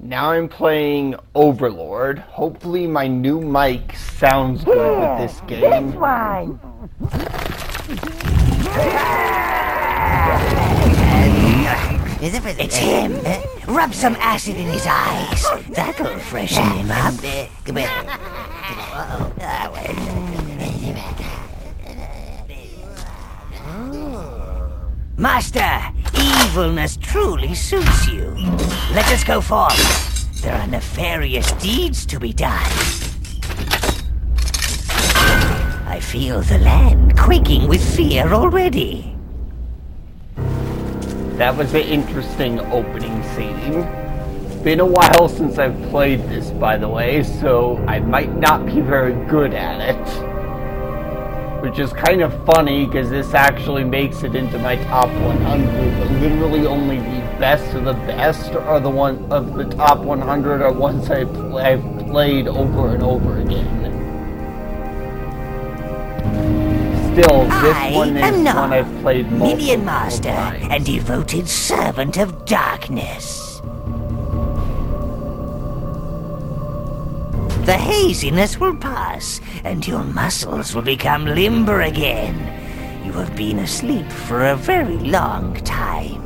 Now I'm playing Overlord. Hopefully my new mic sounds good with this game. This one! It's him. Rub some acid in his eyes. That'll freshen him up. Master, evilness truly suits you. Let us go forth. There are nefarious deeds to be done. I feel the land quaking with fear already. That was an interesting opening scene. It's been a while since I've played this, by the way, so I might not be very good at it. Which is kind of funny, because this actually makes it into my top 100, but literally only the best of the best are the one of the top 100 are ones I've played over and over again. Still, this one is one I've played multiple Minion Master times. and devoted servant of darkness. The haziness will pass, and your muscles will become limber again. You have been asleep for a very long time.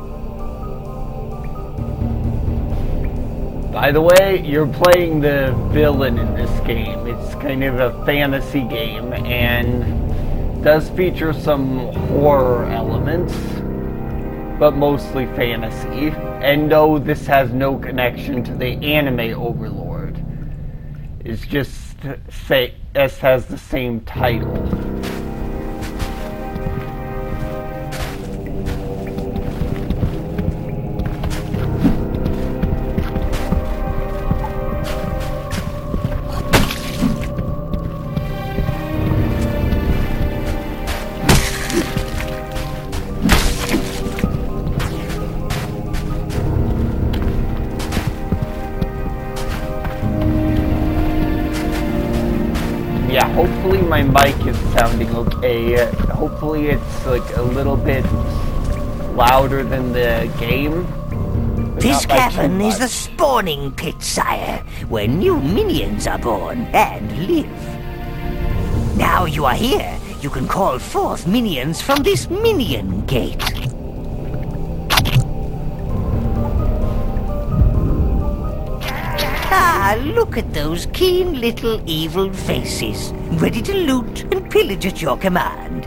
By the way, you're playing the villain in this game. It's kind of a fantasy game, and does feature some horror elements, but mostly fantasy. And no, this has no connection to the anime Overlord. It's just this has the same title. Yeah, hopefully my mic is sounding okay. Hopefully it's like a little bit louder than the game. This cavern is the spawning pit, sire, where new minions are born and live. Now you are here, you can call forth minions from this minion gate. Ah, look at those keen little evil faces, ready to loot and pillage at your command.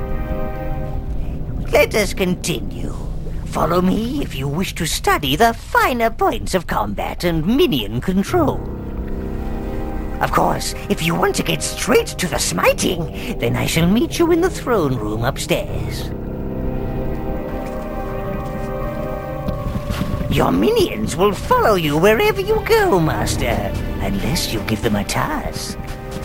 Let us continue. Follow me if you wish to study the finer points of combat and minion control. Of course, if you want to get straight to the smiting, then I shall meet you in the throne room upstairs. Your minions will follow you wherever you go, Master, unless you give them a task.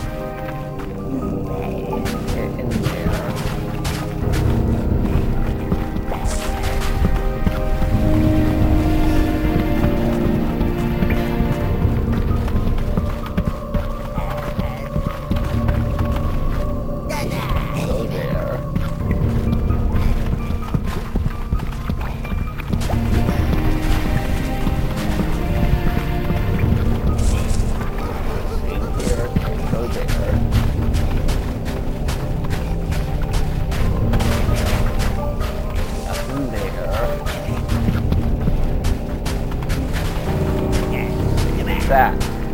That.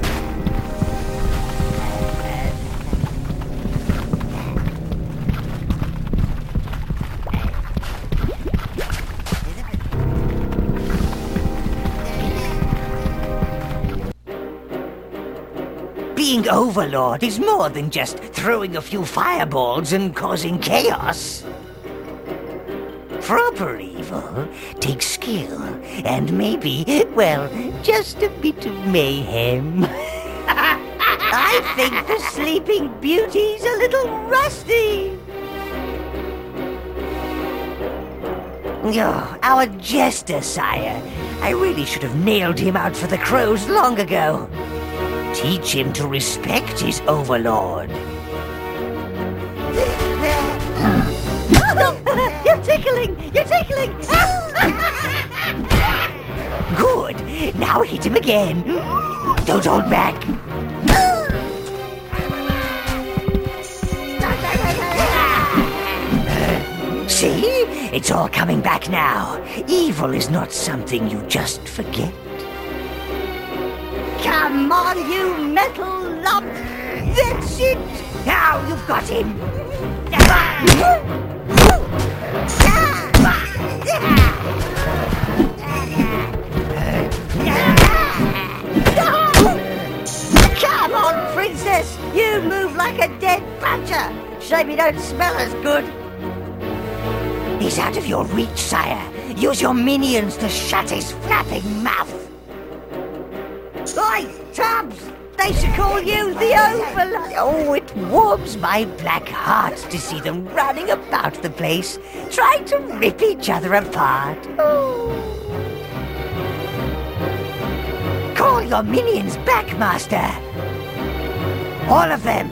Being Overlord is more than just throwing a few fireballs and causing chaos. Proper evil takes skill and maybe, well, just a bit of mayhem. I think the Sleeping Beauty's a little rusty. Oh, our jester, sire. I really should have nailed him out for the crows long ago. Teach him to respect his Overlord. You're tickling! You're tickling! Good! Now hit him again. Don't hold back. See? It's all coming back now. Evil is not something you just forget. Come on, you metal lump! That's it! Now you've got him! Come on, princess! You move like a dead badger! Shame you don't smell as good! He's out of your reach, sire. Use your minions to shut his flapping mouth. Oi, Tubbs! They should call you the Overlord. Oh, it warms my black heart to see them running about the place, trying to rip each other apart. Oh. Call your minions back, Master. All of them.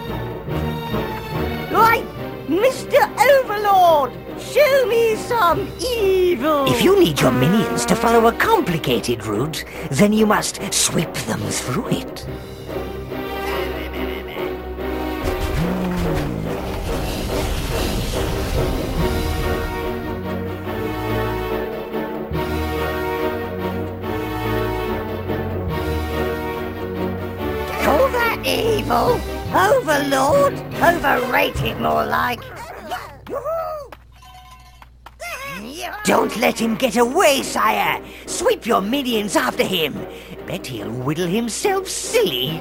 Right, Mr. Overlord! Show me some evil! If you need your minions to follow a complicated route, then you must sweep them through it. Call that evil? Overlord? Overrated, more like. Don't let him get away, sire! Sweep your minions after him! Bet he'll whittle himself silly.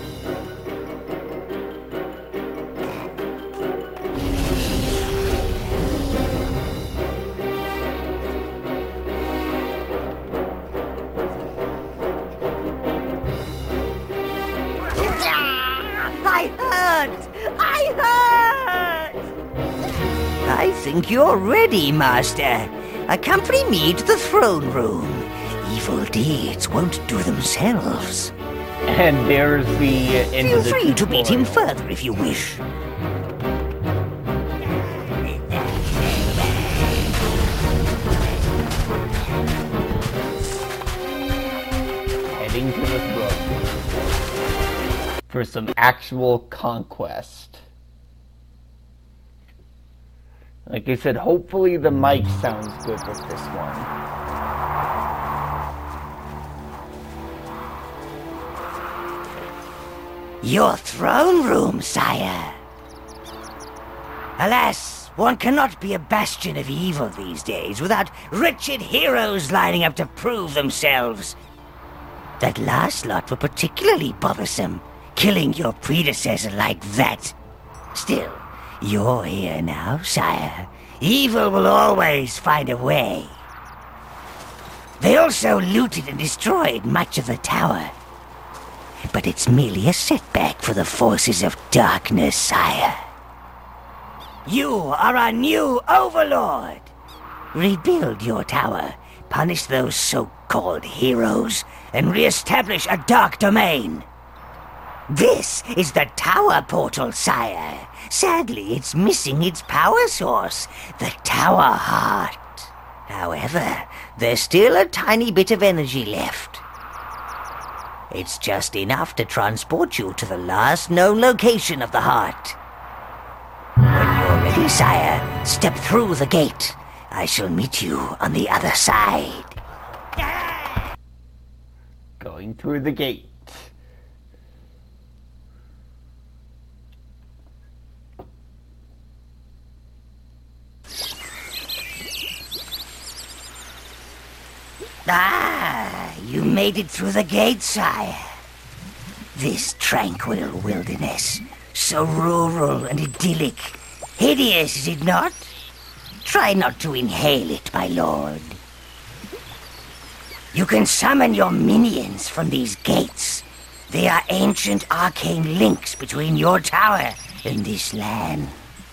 I hurt! I think you're ready, Master. Accompany me to the throne room. Evil deeds won't do themselves. And there's the end Feel of the free to meet him tutorial. further if you wish. Heading to the throne for some actual conquest. Like I said, hopefully the mic sounds good with this one. Your throne room, sire. Alas, one cannot be a bastion of evil these days without wretched heroes lining up to prove themselves. That last lot were particularly bothersome, killing your predecessor like that. Still, you're here now, sire. Evil will always find a way. They also looted and destroyed much of the tower. But it's merely a setback for the forces of darkness, sire. You are our new overlord. Rebuild your tower, punish those so-called heroes, and re-establish a dark domain. This is the tower portal, sire. Sadly, it's missing its power source, the tower heart. However, there's still a tiny bit of energy left. It's just enough to transport you to the last known location of the heart. When you're ready, sire, step through the gate. I shall meet you on the other side. Going through the gate. Ah, you made it through the gate, sire. This tranquil wilderness, so rural and idyllic. Hideous, is it not? Try not to inhale it, my lord. You can summon your minions from these gates. They are ancient arcane links between your tower and this land.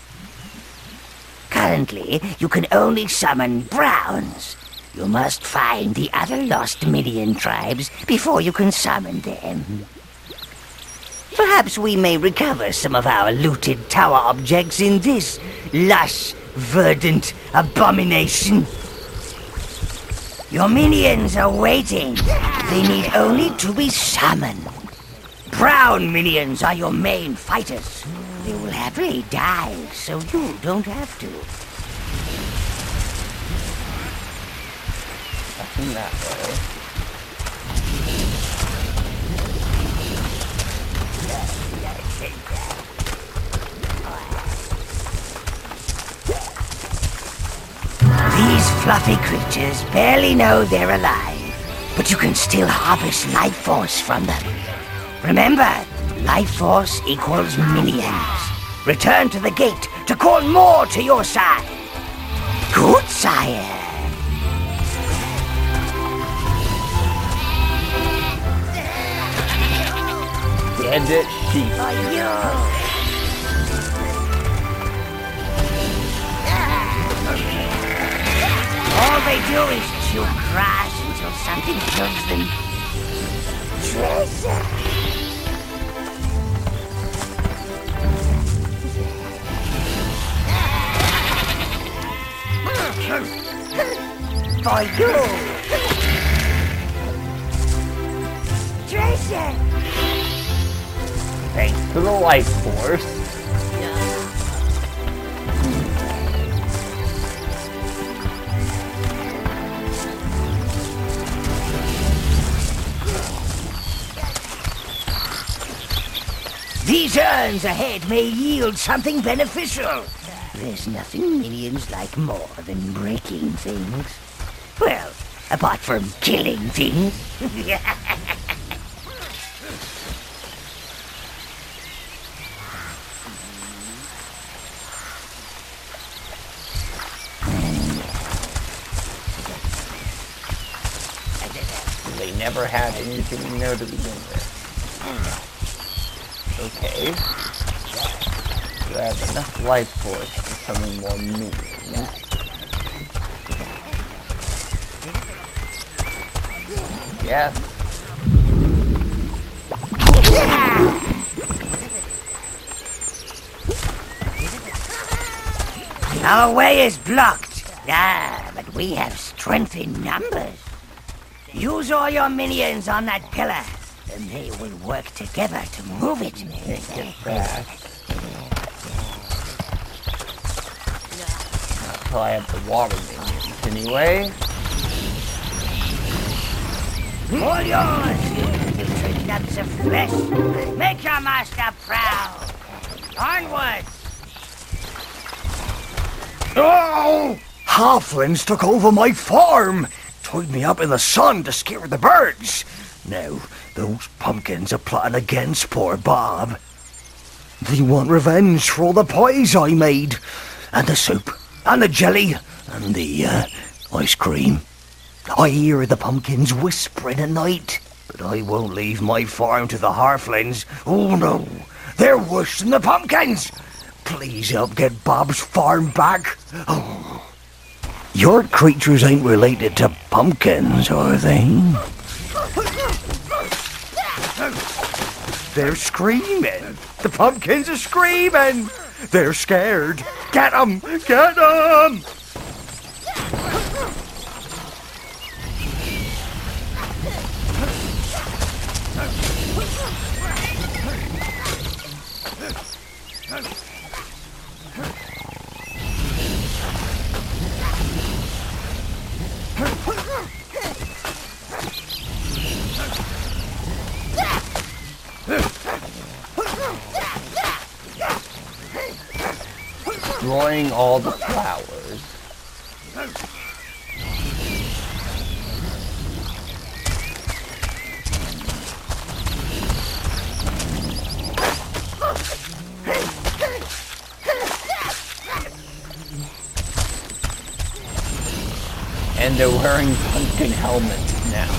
Currently, you can only summon browns. You must find the other lost minion tribes before you can summon them. Perhaps we may recover some of our looted tower objects in this lush, verdant abomination. Your minions are waiting. They need only to be summoned. Brown minions are your main fighters. They will happily die, so you don't have to. Nothing that way. These fluffy creatures barely know they're alive, but you can still harvest life force from them. Remember, life force equals minions. Return to the gate to call more to your side. Good, sire. Bandit sheep. All they do is chew grass until something kills them. Treasure! For you! Treasure! Thanks to the life force. These urns ahead may yield something beneficial. There's nothing minions like more than breaking things. Well, apart from killing things. They never had anything we know to begin with. Okay. So I have enough life force for summon more minions. Yes. Our way is blocked. Ah, but we have strength in numbers. Use all your minions on that pillar, and they will work together to move it. Can't get that. Not until I have the water minions, anyway. All yours, you filthy nuts of flesh. Make your master proud. Onwards! Oh! Halflings took over my farm! Tied me up in the sun to scare the birds. Now, those pumpkins are plotting against poor Bob. They want revenge for all the pies I made, and the soup, and the jelly, and the ice cream. I hear the pumpkins whispering at night, but I won't leave my farm to the halflings. Oh no, they're worse than the pumpkins. Please help get Bob's farm back. Oh. Your creatures ain't related to pumpkins, are they? They're screaming. The pumpkins are screaming. They're scared. Get 'em! Get 'em! Destroying all the flowers. And they're wearing pumpkin helmets now.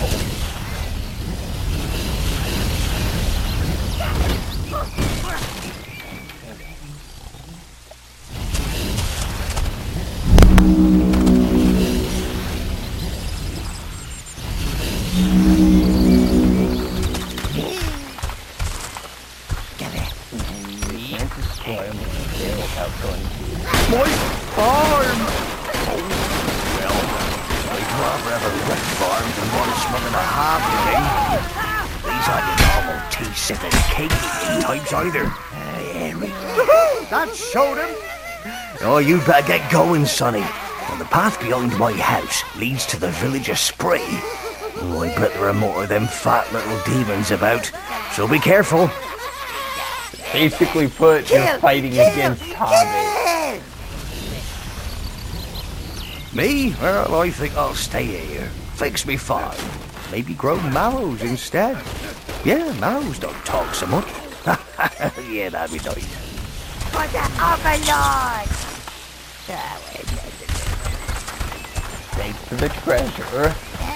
Can't destroy them without going to My farm! Well, I'd rather have a not your normal tea-sipping, cake-eating types either. That showed him. Oh, you better get going, sonny. Well, the path behind my house leads to the village of Spree. Oh, I bet there are more of them fat little demons about, so be careful. Basically put you're fighting against Hobbits. Me? Well, I think I'll stay here. Fix me farm. Maybe grow mallows instead. Yeah, mallows don't talk so much. Yeah, that'd be nice. For the Overlord! Thanks for the treasure.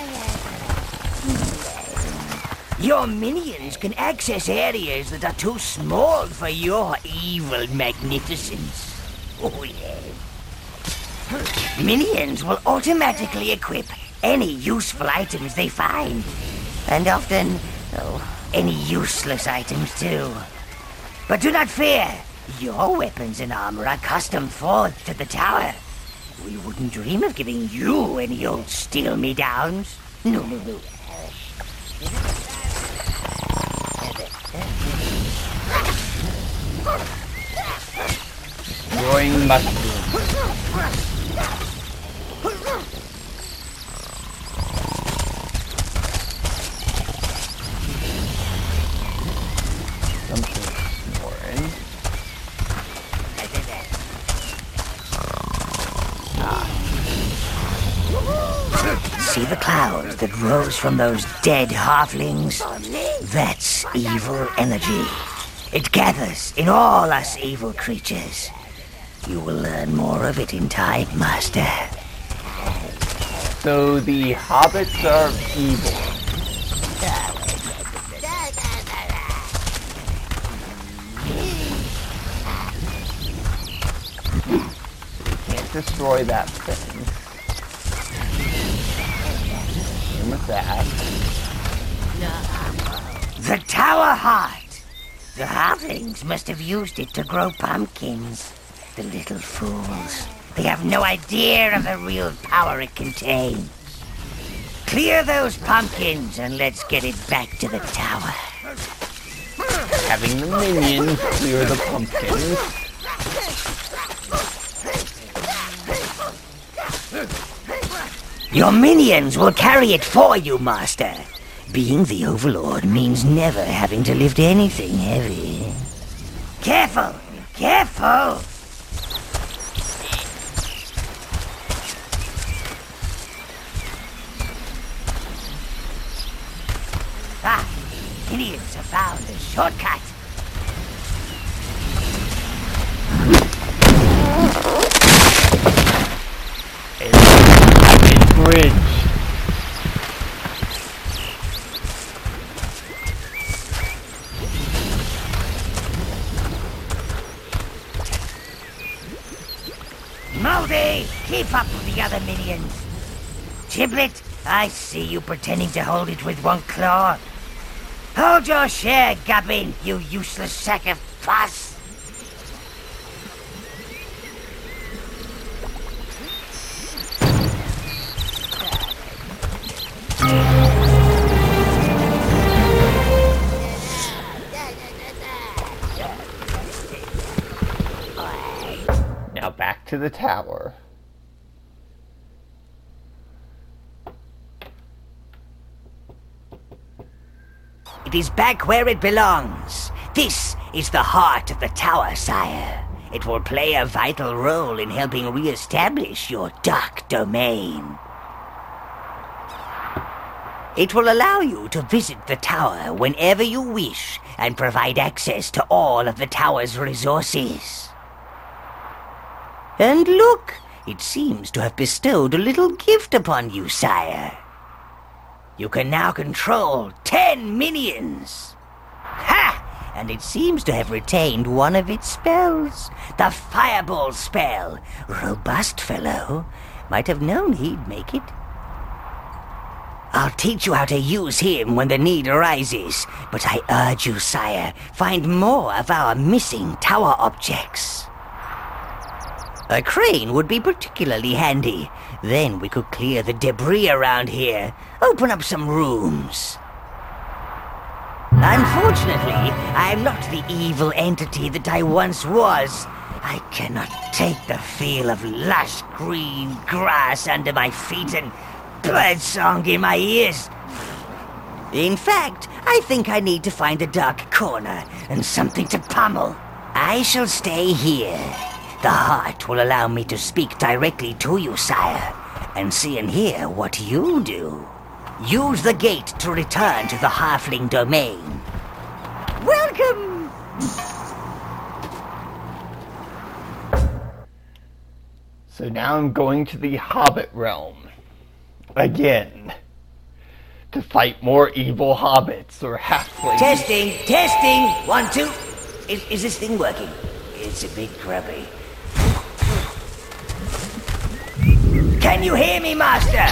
Your minions can access areas that are too small for your evil magnificence. Oh, yeah. Minions will automatically equip any useful items they find. And often, any useless items too. But do not fear. Your weapons and armor are custom forged to the tower. We wouldn't dream of giving you any old steal-me-downs. No. Growing mushrooms. Something snoring. See the clouds that rose from those dead halflings? That's evil energy. It gathers in all us evil creatures. You will learn more of it in time, Master. So the hobbits are evil. Can't destroy that thing. And with that. The Tower Heart! The halflings must have used it to grow pumpkins. The little fools. They have no idea of the real power it contains. Clear those pumpkins and let's get it back to the tower. Having the minions clear the pumpkins. Your minions will carry it for you, Master. Being the Overlord means never having to lift anything heavy. Careful! Careful! Ah! Minions have found a shortcut! It's bridge. Moldy, keep up with the other minions. Giblet, I see you pretending to hold it with one claw. Hold your share, Gubbin, you useless sack of pus. Now back to the tower. It is back where it belongs. This is the heart of the tower, sire. It will play a vital role in helping re-establish your dark domain. It will allow you to visit the tower whenever you wish and provide access to all of the tower's resources. And look, it seems to have bestowed a little gift upon you, sire. You can now control 10 minions. Ha! And it seems to have retained one of its spells. The Fireball spell. Robust fellow. Might have known he'd make it. I'll teach you how to use him when the need arises. But I urge you, sire, find more of our missing tower objects. A crane would be particularly handy. Then we could clear the debris around here. Open up some rooms. Unfortunately, I am not the evil entity that I once was. I cannot take the feel of lush green grass under my feet and birdsong in my ears. In fact, I think I need to find a dark corner and something to pummel. I shall stay here. The heart will allow me to speak directly to you, sire, and see and hear what you do. Use the gate to return to the Halfling domain. Welcome! So now I'm going to the Hobbit realm. Again. To fight more evil hobbits or halflings. Testing! 1, 2. Is this thing working? It's a bit grubby. Can you hear me, Master?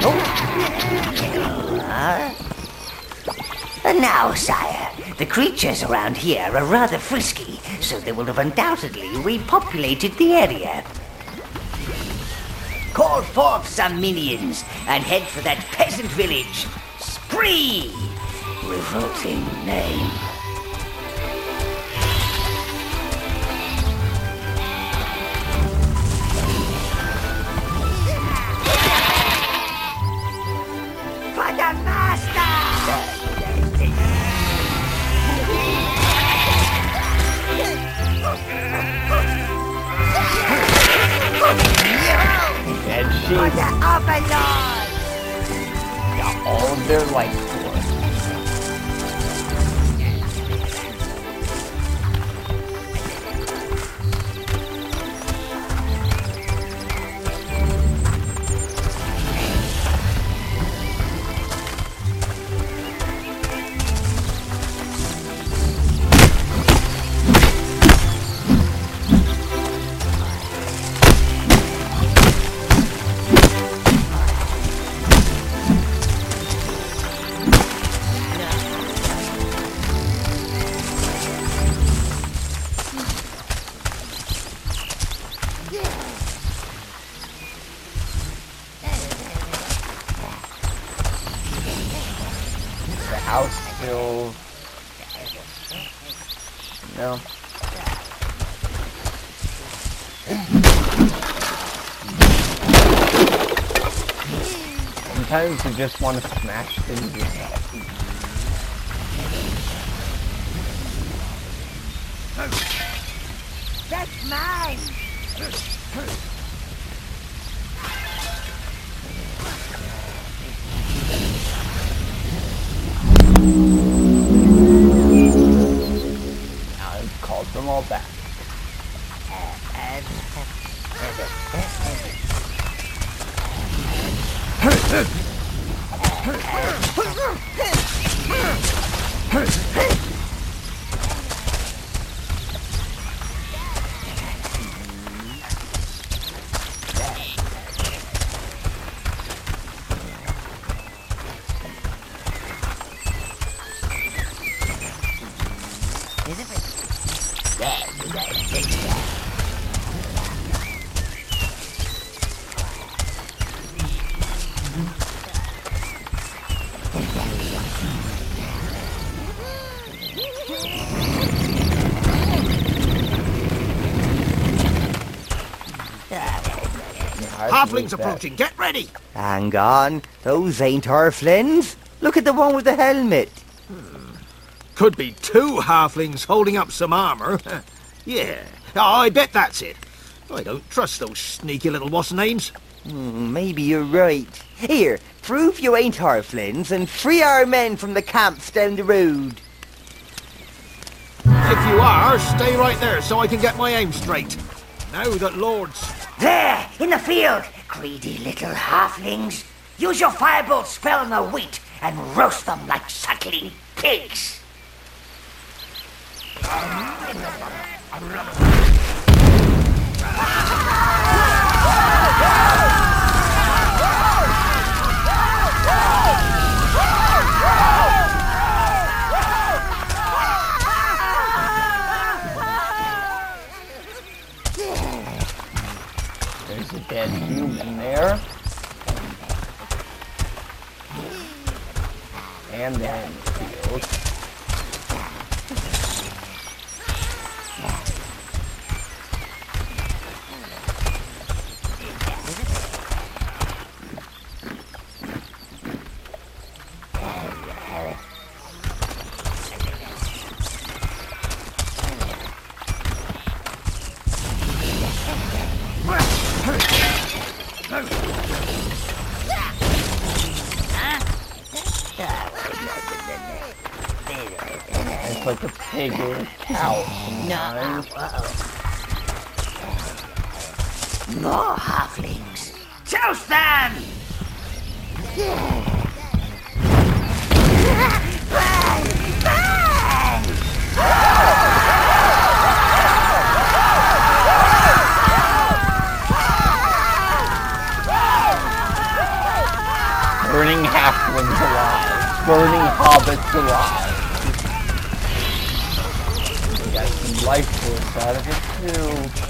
And now, sire, the creatures around here are rather frisky, so they will have undoubtedly repopulated the area. Call forth some minions and head for that peasant village. Spree! Revolting name. For the master! And she For the Overlord! got all of their life force. House still... No. Sometimes you just want to smash things yourself. That's mine! Now I've called them all back. Halflings approaching, get ready! Hang on, those ain't Halflings. Look at the one with the helmet. Could be 2 halflings holding up some armour. Yeah, I bet that's it. I don't trust those sneaky little what's-names. Maybe you're right. Here, prove you ain't Halflings and free our men from the camps down the road. If you are, stay right there so I can get my aim straight. Now that Lord's... There, in the field, greedy little halflings. Use your firebolt spell on the wheat and roast them like suckling pigs. There's a dead human there. And then the field. like a pig or a cow sometimes. More halflings. Toast them! Burning halflings alive. Burning hobbits alive. We got some life force out of it too.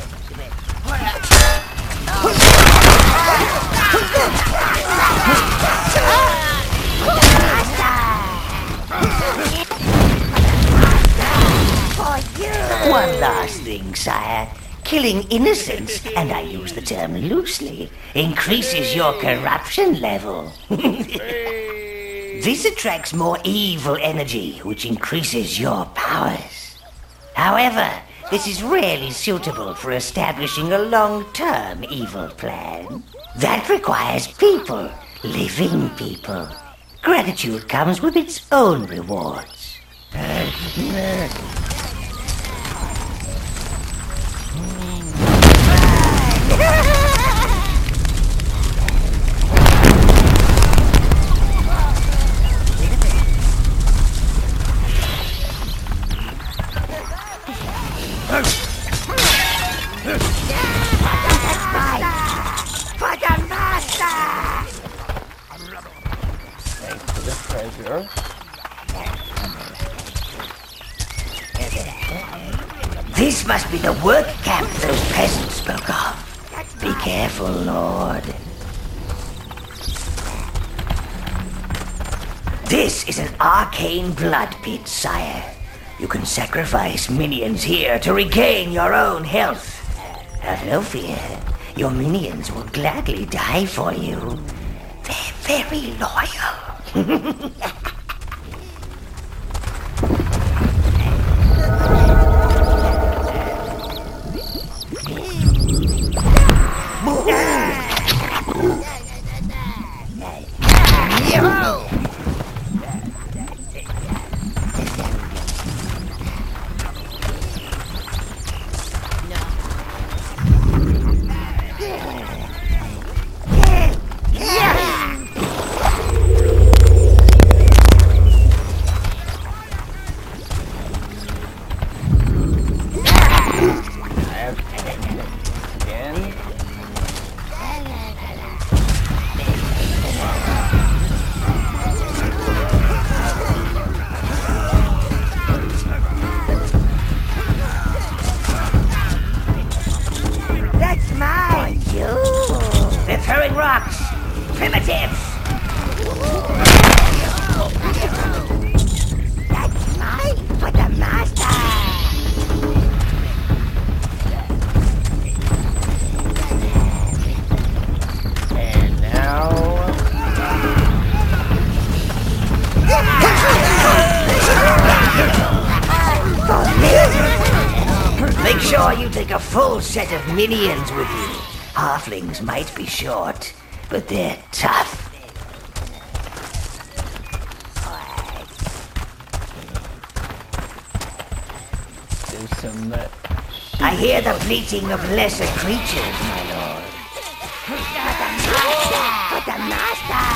One last thing, sire. Killing innocents, and I use the term loosely, increases your corruption level. This attracts more evil energy, which increases your powers. However, this is rarely suitable for establishing a long-term evil plan. That requires people, living people. Gratitude comes with its own rewards. Thanks for the treasure. This must be the work camp those peasants spoke of. Be careful, Lord. This is an arcane blood pit, sire. You can sacrifice minions here to regain your own health. Have no fear. Your minions will gladly die for you. They're very loyal. Make sure you take a full set of minions with you. Halflings might be short, but they're tough. There's some... I hear the bleating of lesser creatures, my lord. For the master!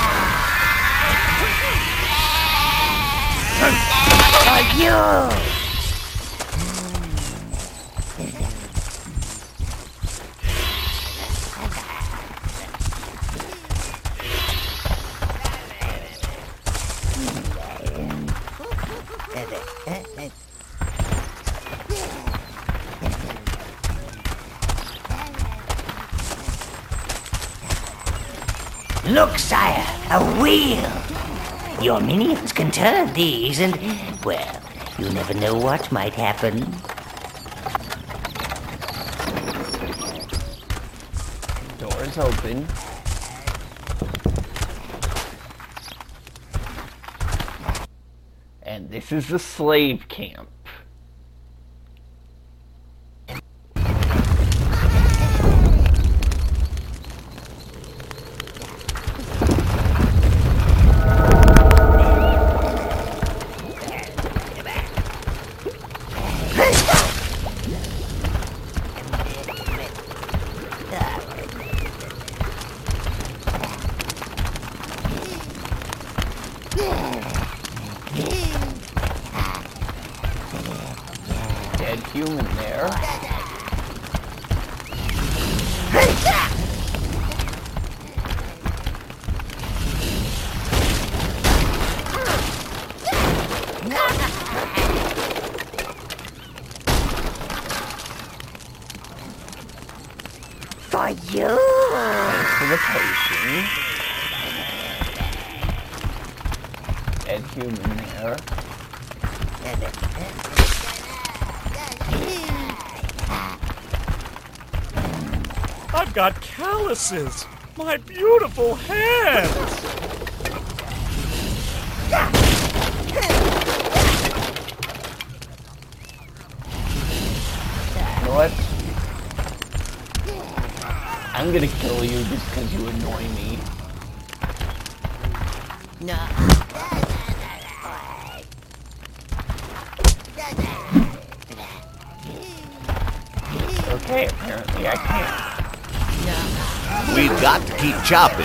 For you! Look, sire, a wheel! Your minions can turn these and, well, you never know what might happen. Door's open. And this is the slave camp. dead human there. For you. Thanks for the potion. Dead human there. I've got calluses. My beautiful hands. You know what? I'm gonna kill you just because you annoy me. Okay, apparently I can't. We've got to keep chopping.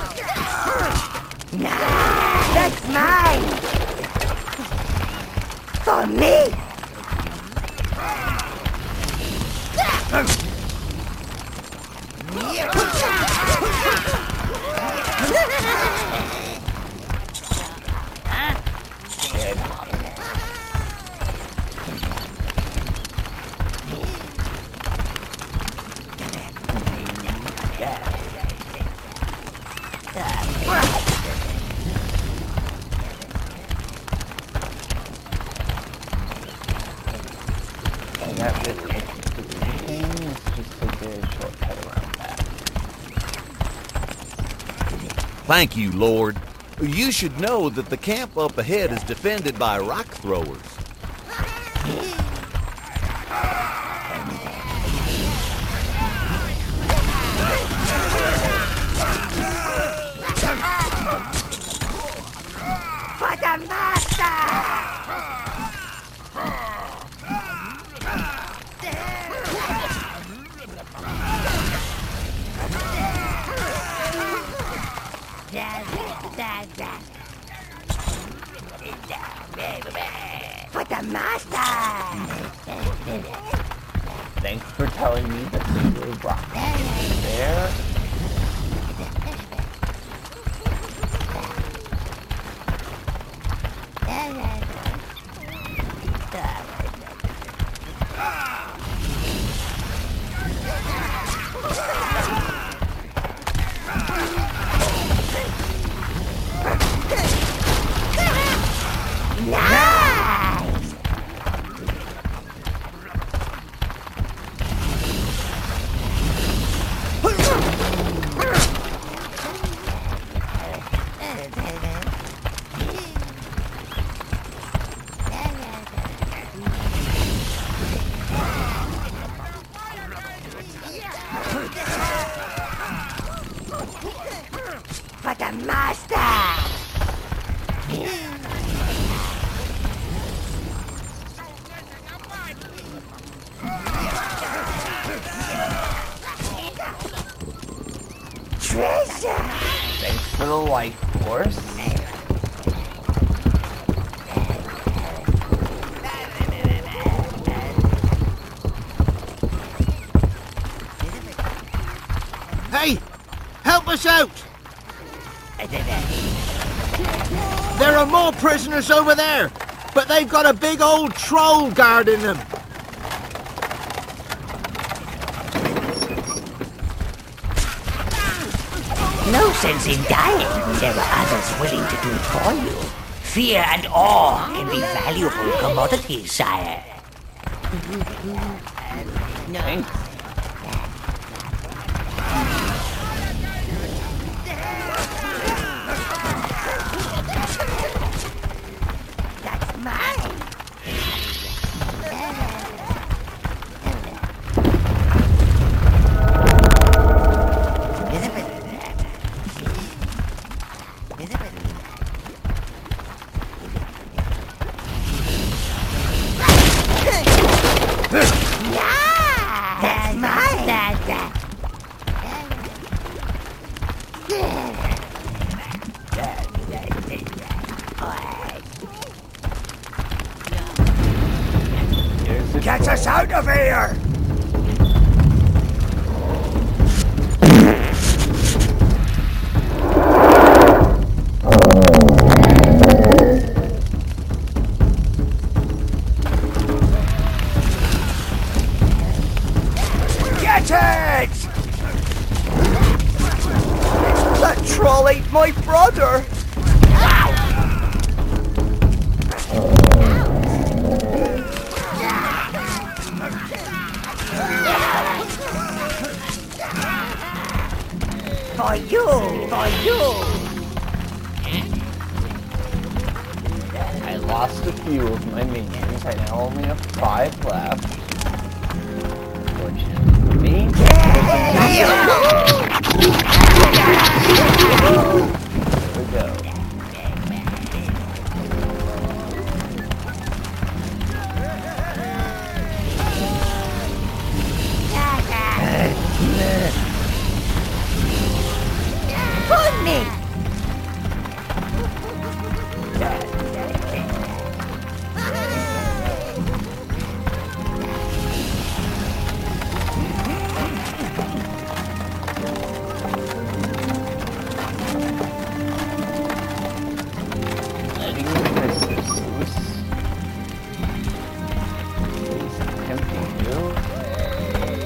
That's mine. For me. Dead. And that bit can't do anything. Let's just take a shortcut around that. Thank you, Lord. You should know that the camp up ahead is defended by rock throwers. For the master. For the master! Thanks for telling me that they were rock there. Nice! For the master! Treasure! Thanks for the life force. Hey! Help us out! There are more prisoners over there, but they've got a big old troll guarding them. No sense in dying. There are others willing to do it for you. Fear and awe can be valuable commodities, sire. Thanks. That's mine. That's mine. Here's the Get us out of here! Get it! That troll ate my brother! For you! For you! I lost a few of my minions. I now only have 5 left. Fortunately for me. There we go. Funny! Letting the crystals loose. Please tempting you.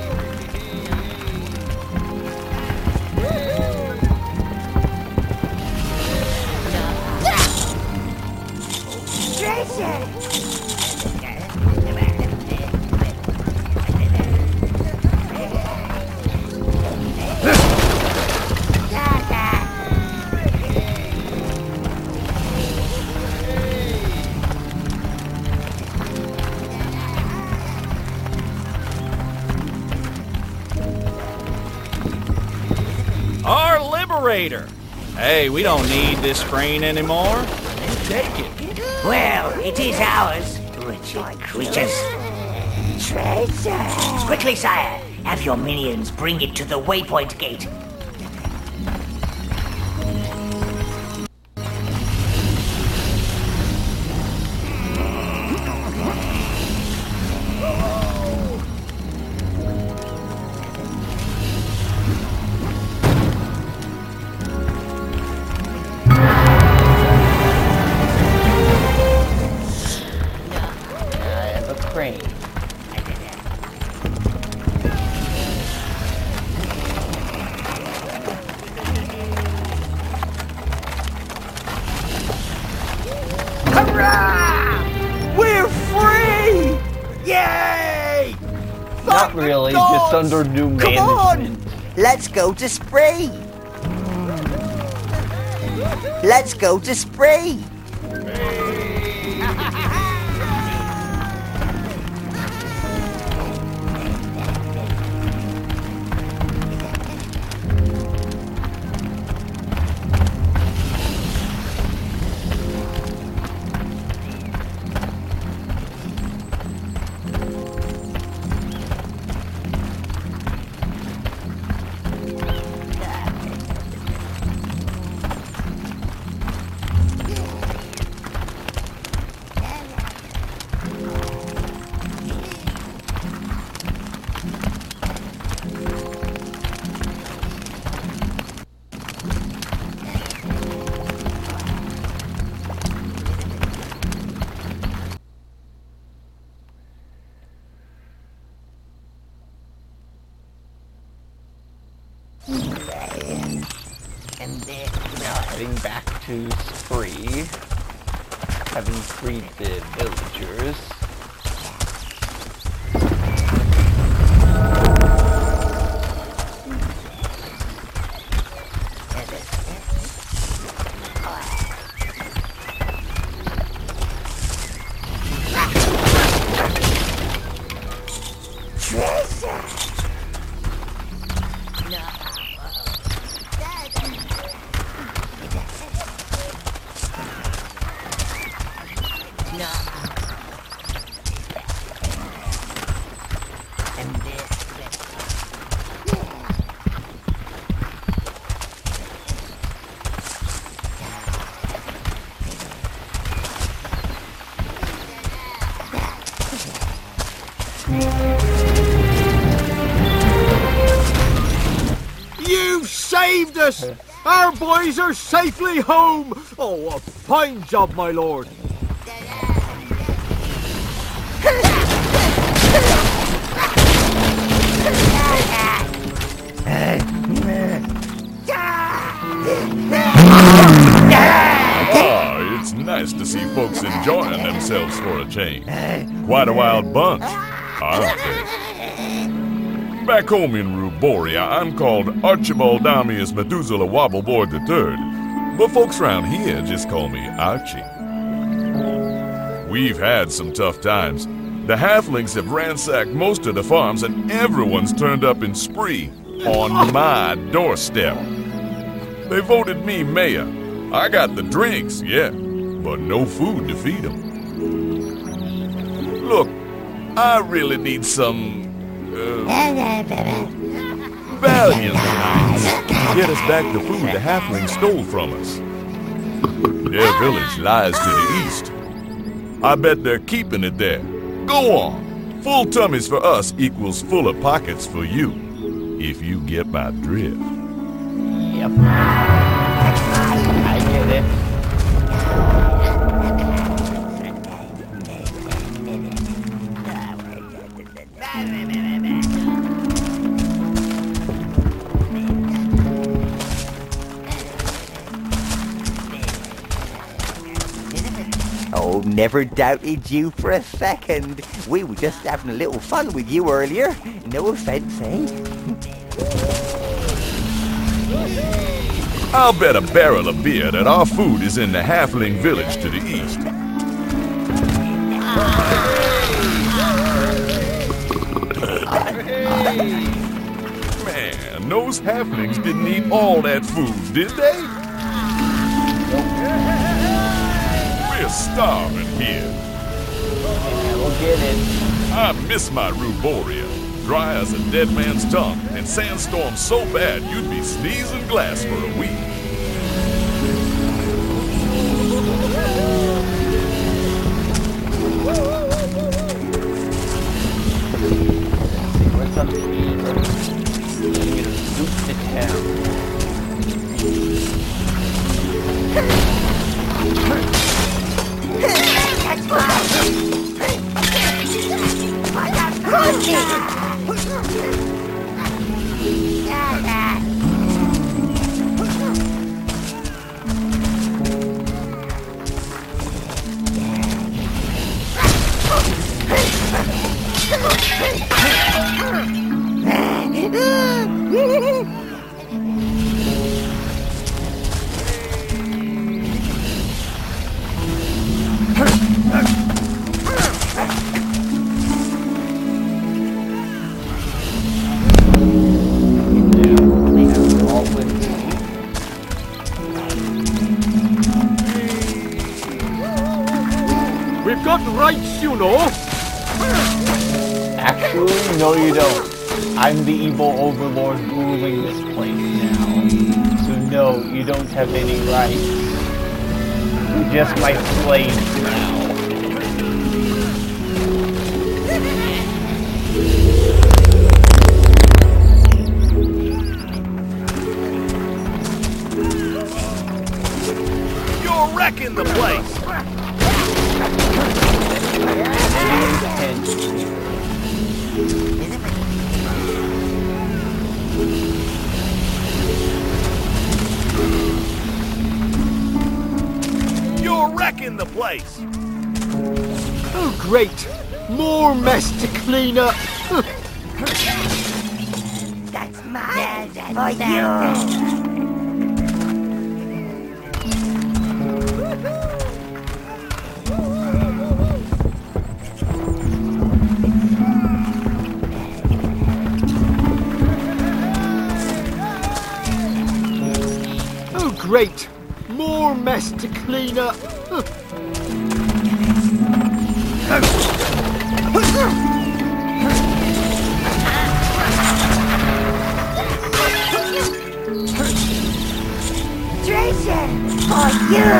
Our liberator! Hey, we don't need this crane anymore. Take it. Well, it is ours, wretched creatures. Treasure! Quickly, sire! Have your minions bring it to the waypoint gate. I have a crane. Hurrah! We're free! Yay! Not really, just under new Come on! management. Let's go to Spree! Let's go to Spree! Heading back to Spree, having freed the villagers. You've saved us! Our boys are safely home! Oh, a fine job, my lord. It's nice to see folks enjoying themselves for a change. Quite a wild bunch, aren't they? Back home in Ruboria, I'm called Archibald Damius Methuselah Wobbleboard III, but folks around here just call me Archie. We've had some tough times. The halflings have ransacked most of the farms, and everyone's turned up in spree on my doorstep. They voted me mayor. I got the drinks, yeah, but no food to feed them. Look, I really need some valiant knights to get us back the food the halflings stole from us. Their village lies to the east. I bet they're keeping it there. Go on. Full tummies for us equals fuller pockets for you, if you get my drift. Yep. I get it. Oh, never doubted you for a second. We were just having a little fun with you earlier. No offense, eh? I'll bet a barrel of beer that our food is in the halfling village to the east. Man, those halflings didn't eat all that food, did they? We're starving here. Yeah, we'll get it. I miss my Ruboria. Dry as a dead man's tongue, and sandstorms so bad you'd be sneezing glass for a week. What's up here? We're gonna zoot to town. We've got rights, you know. Actually, no you don't. I'm the evil overlord ruling this place now. So no, you don't have any rights. You're just my slaves now. You're wrecking the place! You're wrecking the place! Oh, great. More mess to clean up. That's mine for you. Oh, great. More mess to clean up. Treasure for you.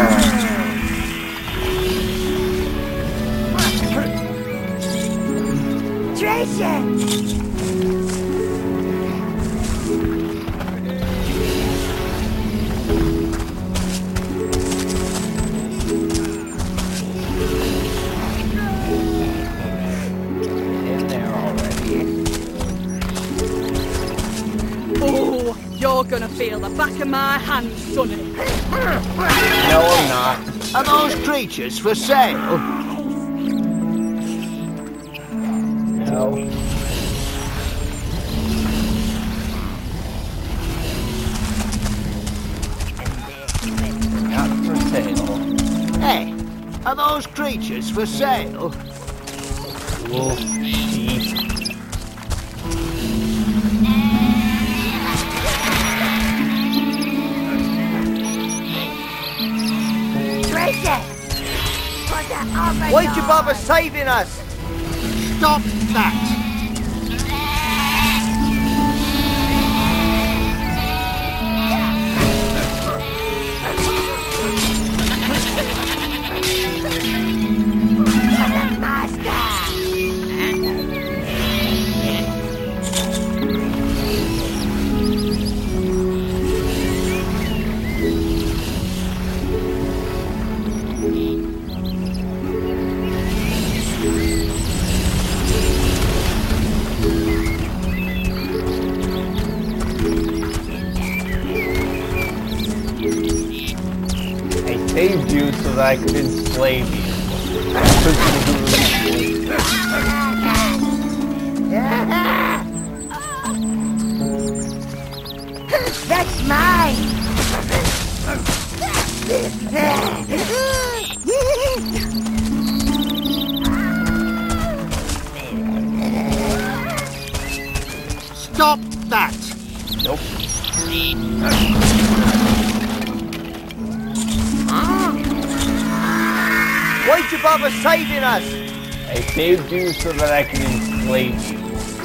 In there already. Oh, you're gonna feel the back of my hand, Sonny. No, I'm not. Are those creatures for sale? No. Not for sale. Hey, are those creatures for sale? Wolf, sheep. Why'd you bother saving us? Stop that! I saved you so that I could enslave you. That's mine! Stop that! Nope. Why'd you bother saving us? I saved you so that I can enslave you.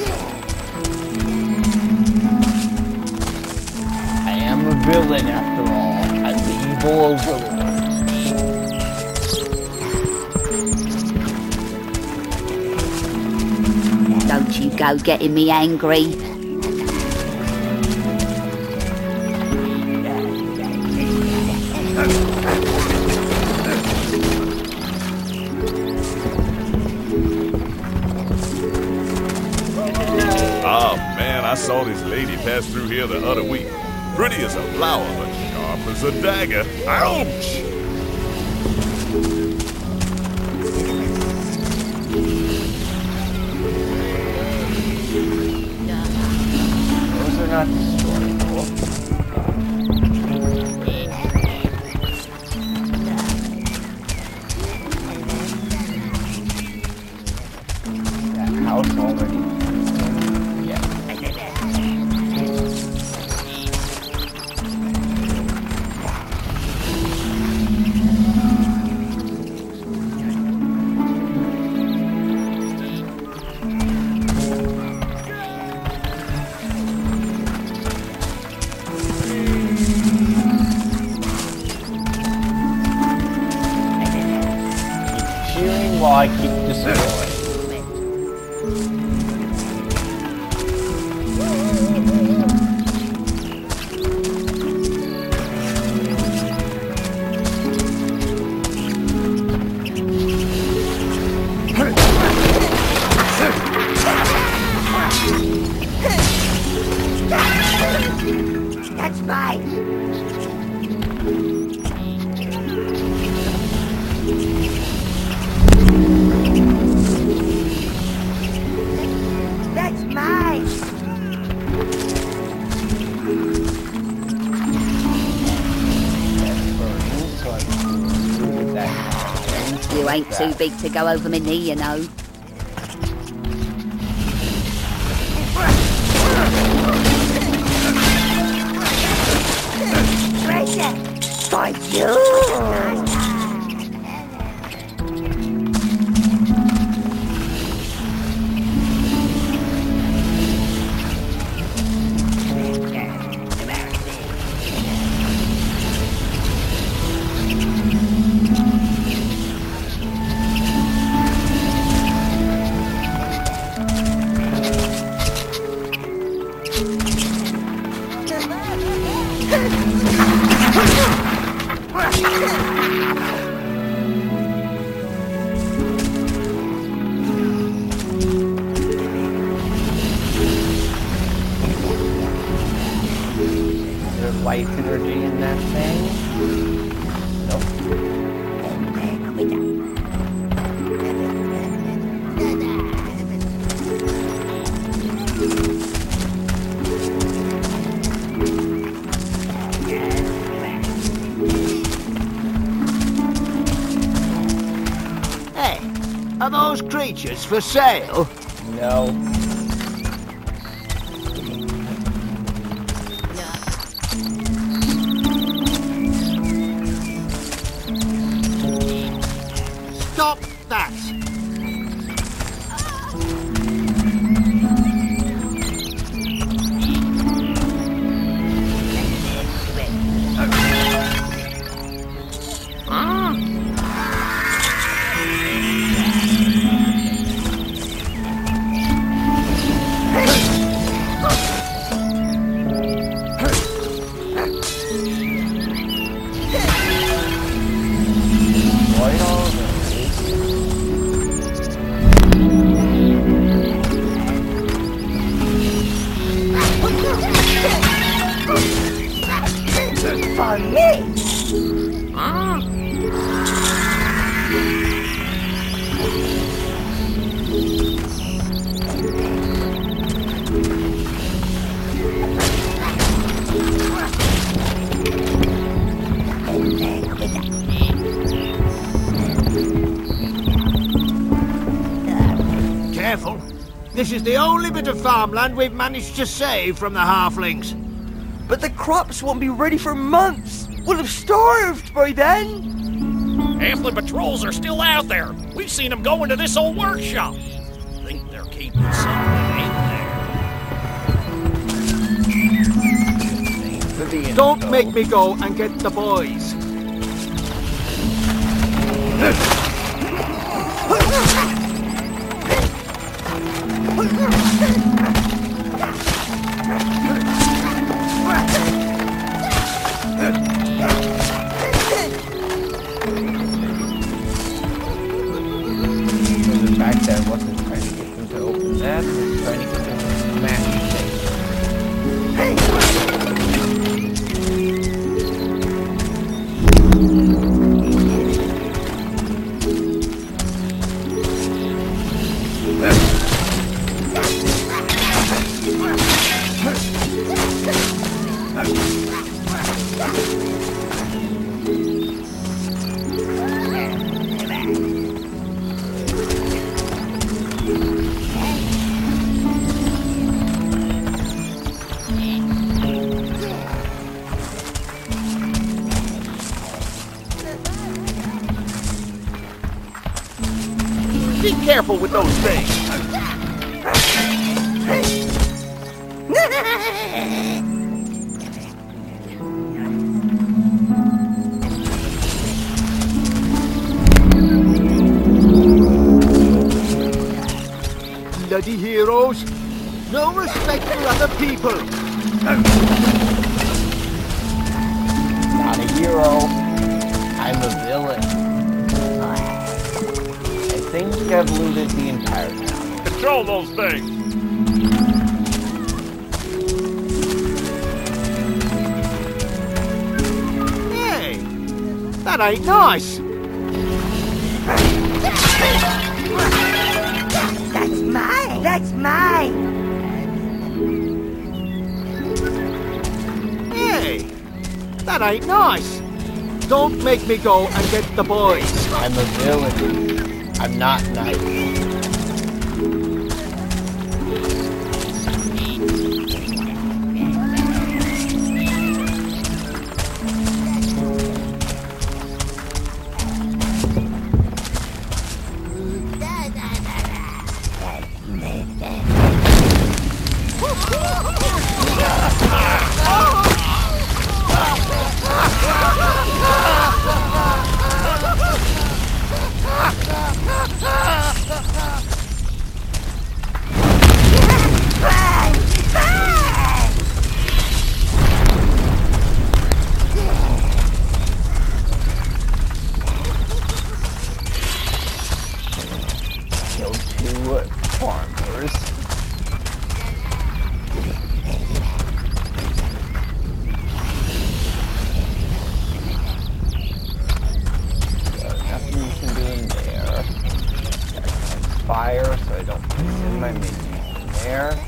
I am a villain after all. I'm the evil overlord. Don't you go getting me angry. Oh, man, I saw this lady pass through here the other week. Pretty as a flower, but sharp as a dagger. Ouch! Those are not destroyable. That house already. Yeah. Keep cheering while I keep destroying. That's mine! That's mine! So I can do that. You ain't too big to go over my knee, you know. Treasure! For you! Are those creatures for sale? No. Stop that! For me! Careful. This is the only bit of farmland we've managed to save from the halflings. But the crops won't be ready for months. We'll have starved by then. Halfling patrols are still out there. We've seen them go into this old workshop. Think they're keeping something in there. Don't make me go and get the boys. The fact that I wasn't trying to get them to open that, I was trying to get them to smash things. Be careful with those things. Bloody heroes. No respect for other people. Not a hero. I'm a villain. I think I've looted the entire town. Control those things. Hey, that ain't nice. That's mine! That's mine! Hey, that ain't nice. Don't make me go and get the boys. I'm a villain. I'm not nice. Killed 2 farmers. Nothing you can do in there. Fire, so I don't send my minions in there.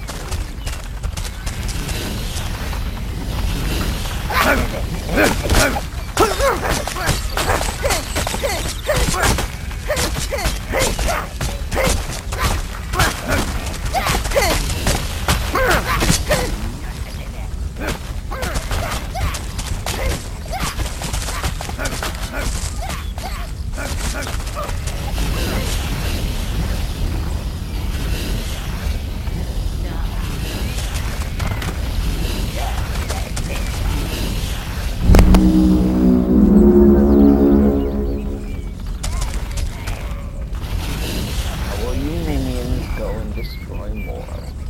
and destroy more.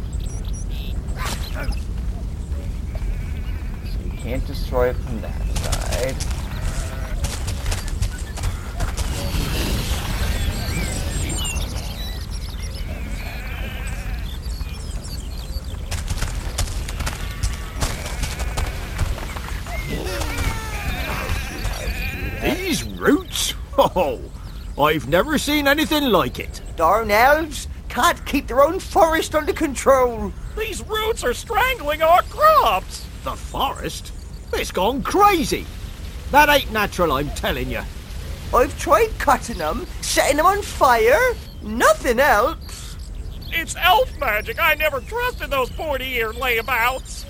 So you can't destroy it from that side. These roots? Oh, I've never seen anything like it. Darn elves can't keep their own forest under control. These roots are strangling our crops. The forest? It's gone crazy. That ain't natural, I'm telling you. I've tried cutting them, setting them on fire. Nothing else. It's elf magic. I never trusted those pointy-eared layabouts.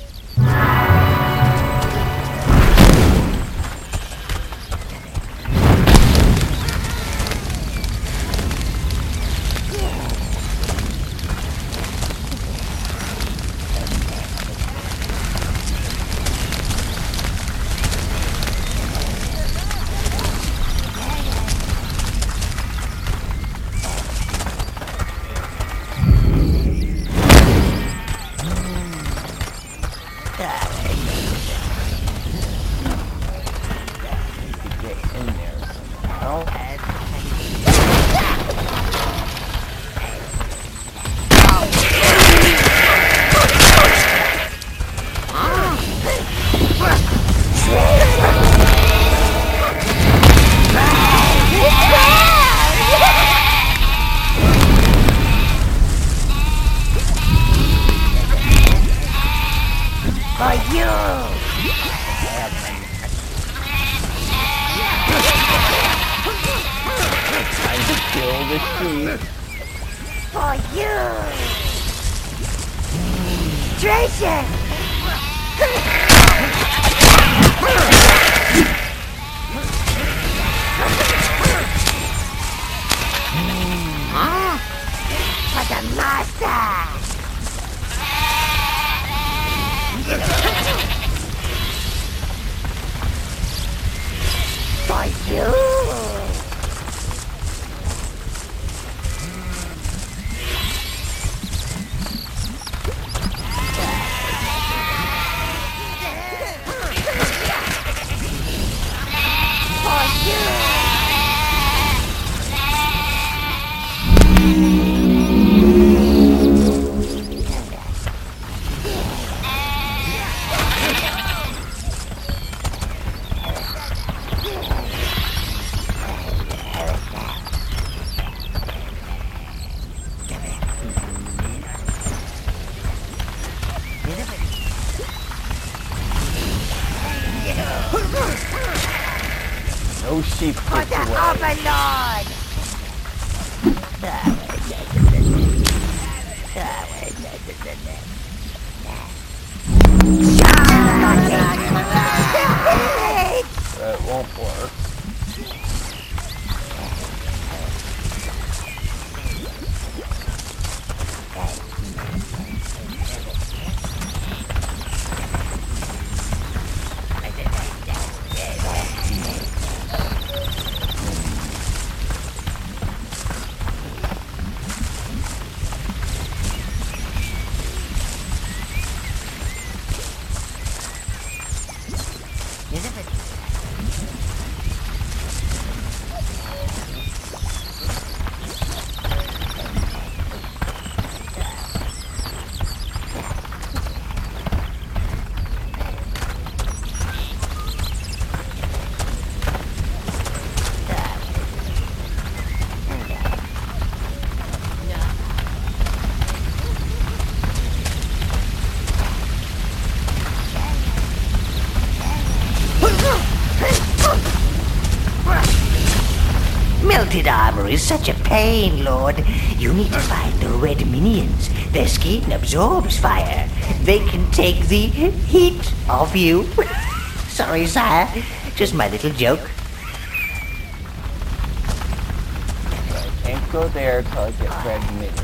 For you! Treasure! For the master! For you! No sheep For gets the away. Overlord! That won't work. Melted armor is such a pain, Lord. You need to find the red minions. Their skin absorbs fire. They can take the heat off you. Sorry, sire. Just my little joke. I can't go there till I get red minions.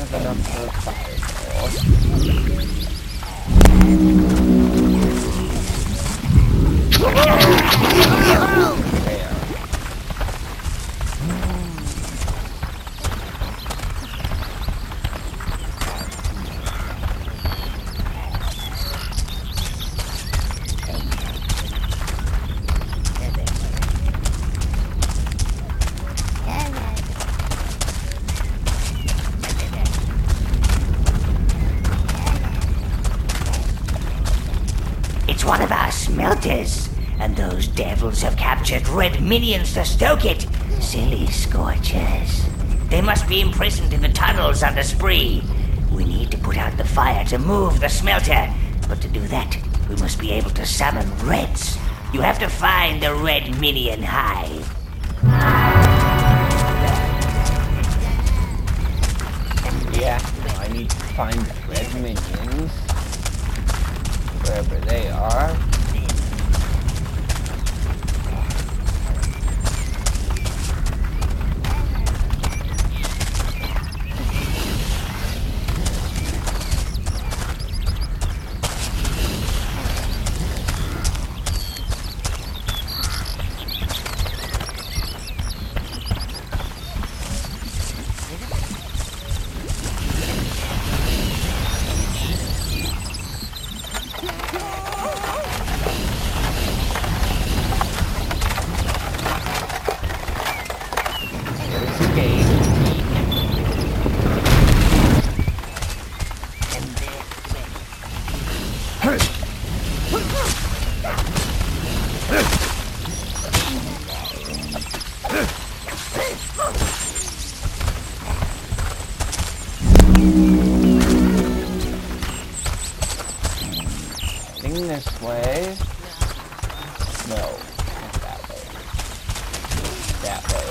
have enough for a fireball. There. It's one of our smelters, and those devils have captured red minions to stoke it. Silly scorchers. They must be imprisoned in the tunnels under Spree. We need to put out the fire to move the smelter, but to do that, we must be able to summon reds. You have to find the red minion hive. Yeah, I need to find the red minions. Wherever they are. Heading this way. No, not that way. That way.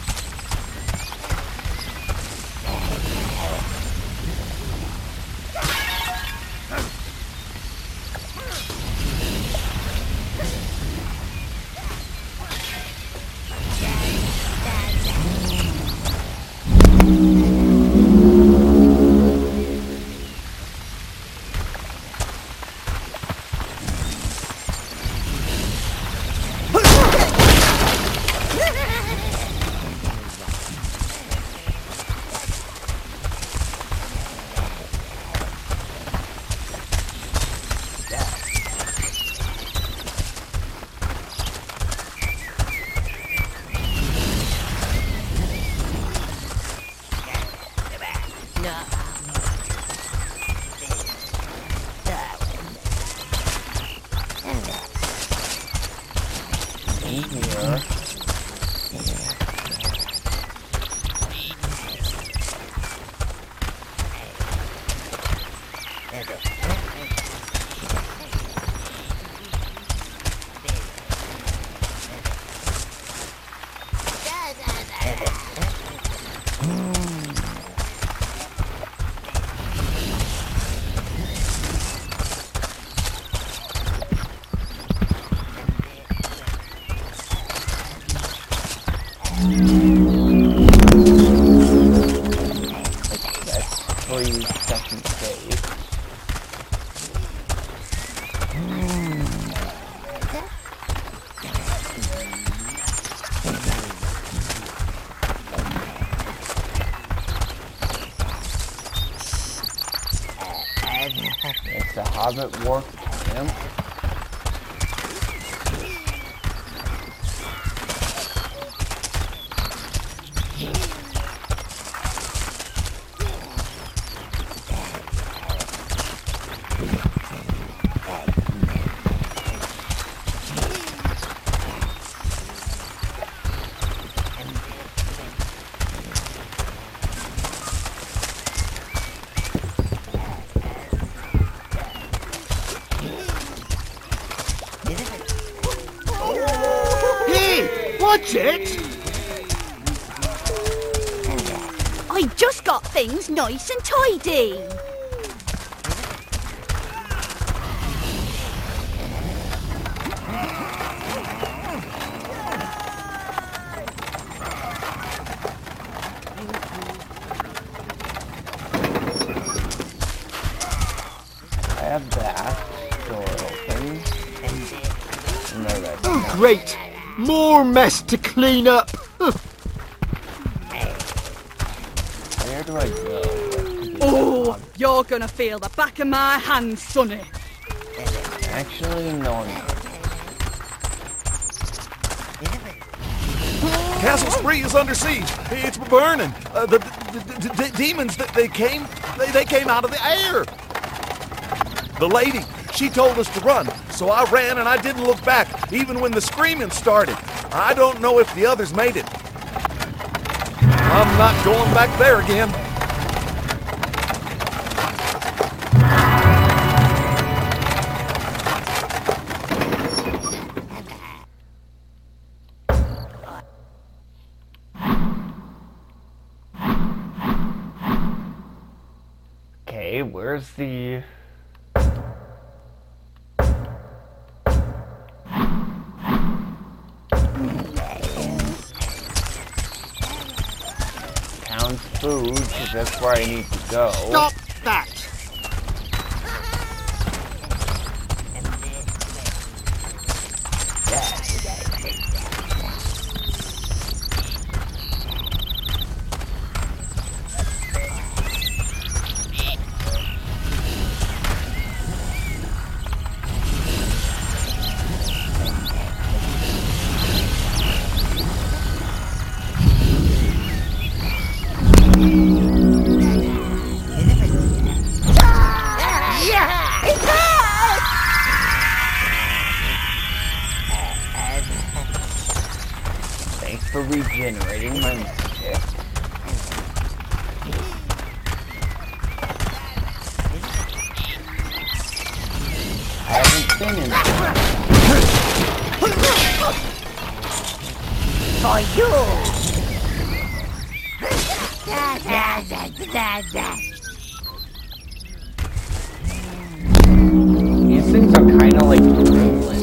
Here. That's 3 seconds saved. It's a Hobbit work camp. Watch it! I just got things nice and tidy. Great! More mess to clean up! Where do I go? Oh, you're gonna feel the back of my hand, sonny. Actually, no. Castle Spree is under siege. It's burning. The demons, they came out of the air. The lady, she told us to run, so I ran and I didn't look back, even when the screaming started. I don't know if the others made it. I'm not going back there again. Okay, where's the... Town's food, because that's where I need to go. Stop that! Thanks for regenerating my magic. I haven't been in For you! These things are kind of like gremlins.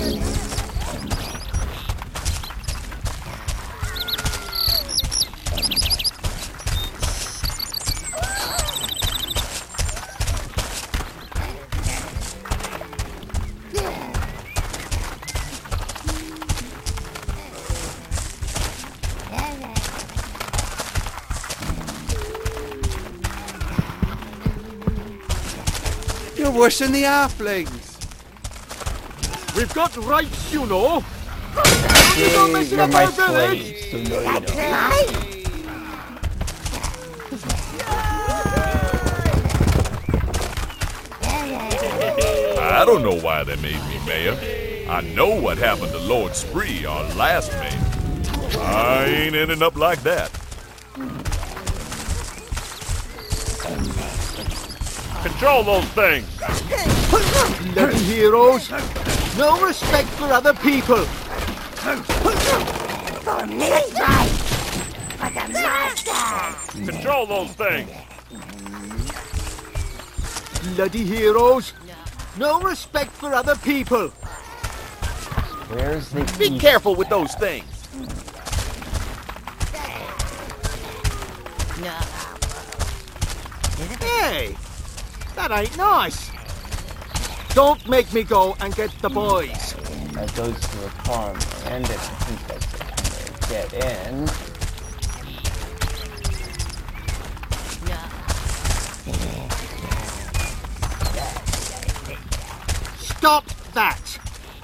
You're worse than the halflings. We've got rights, you know. You're my slave, so no you don't. I don't know why they made me mayor. I know what happened to Lord Spree, our last mayor. I ain't ending up like that. Control those things! Bloody heroes! No respect for other people! For me, for the master! Control those things! Bloody heroes! No respect for other people! Where's the Be careful with those things! Hey! That ain't nice! Don't make me go and get the boys! That goes to the farm, and I think that's the kind of dead end. Stop that!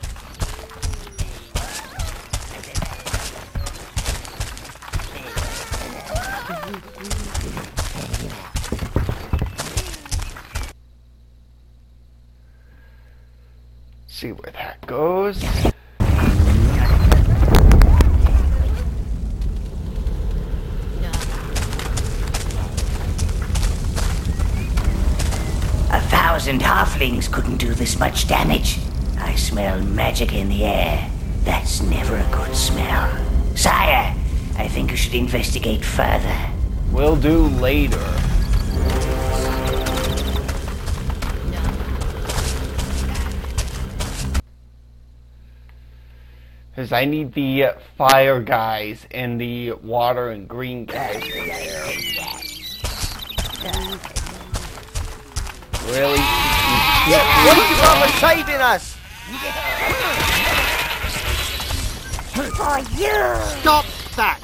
See where that goes. A 1,000 halflings couldn't do this much damage. I smell magic in the air. That's never a good smell. Sire, I think you should investigate further. Will do later. Because I need the fire guys and the water and green guys in there. Really? Why did you bother saving us? For you! Stop that!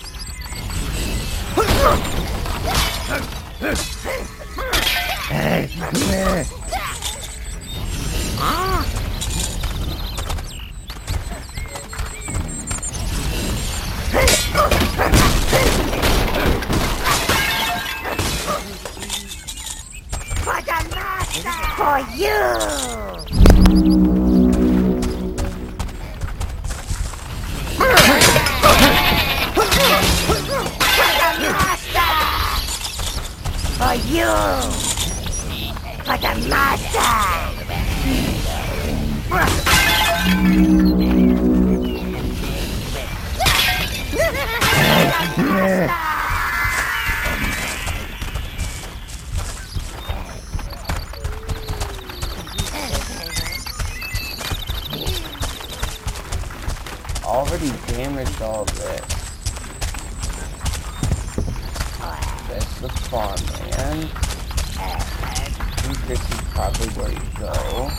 For you! For you! For the master! Already damaged all this. That's the farmland. I think this is probably where you go.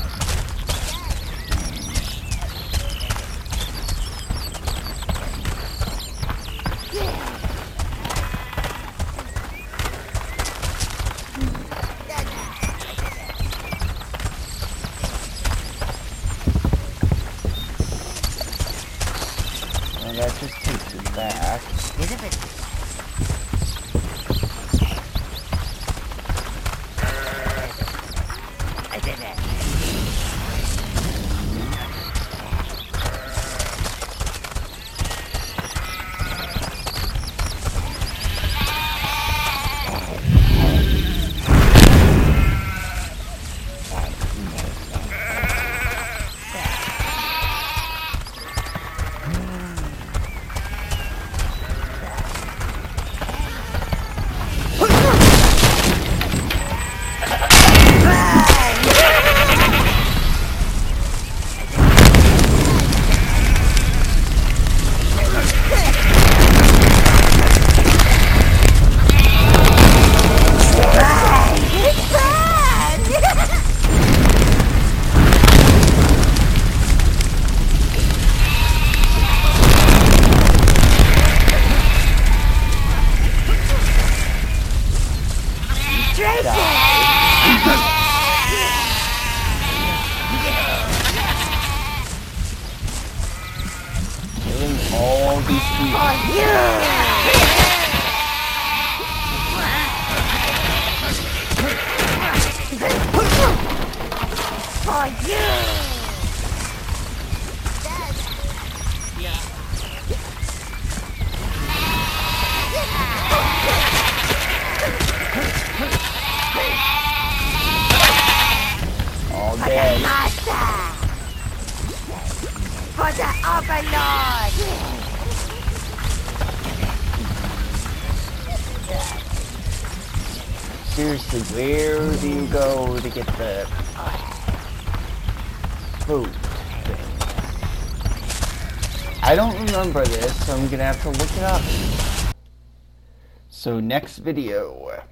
And that just takes it back. Killing all these people. For you! All dead. For the Overlord! Seriously, where do you go to get the food thing? I don't remember this, so I'm gonna have to look it up. So next video.